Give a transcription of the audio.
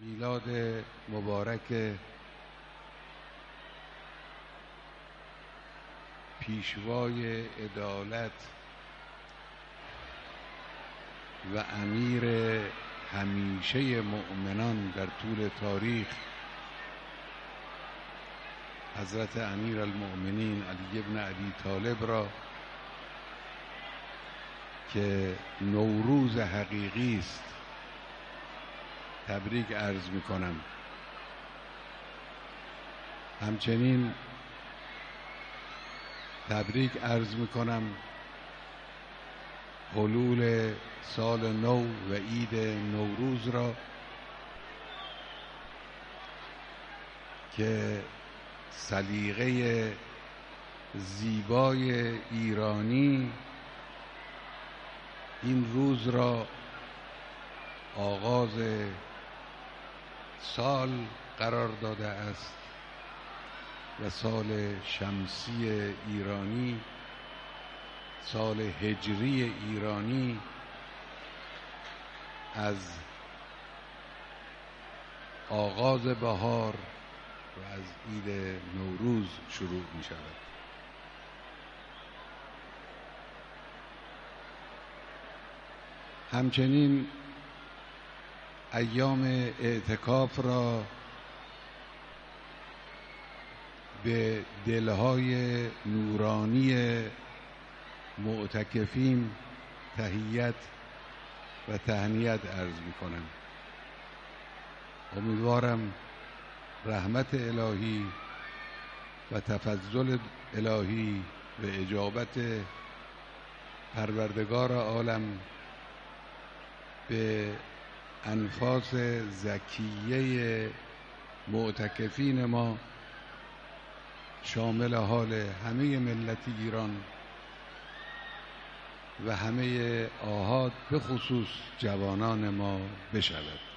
میلاد مبارک پیشوای عدالت و امیر همیشه مؤمنان در طول تاریخ، حضرت امیر المؤمنین علی بن ابی طالب را که نوروز حقیقی است تبریک عرض می‌کنم. همچنین تبریک عرض می‌کنم حلول سال نو و عید نوروز را که سلیقه زیبای ایرانی این روز را آغاز سال قرار داده است و سال شمسی ایرانی، سال هجری ایرانی از آغاز بهار و از عید نوروز شروع می شود. همچنین ایام اعتکاف را به دلهای نورانی معتکفین تحیت و تهنیت عرض می کنم. امیدوارم رحمت الهی و تفضل الهی و اجابت پروردگار عالم به انفاس زکیه معتکفین ما شامل حال همه ملت ایران و همه آحاد به خصوص جوانان ما بشود.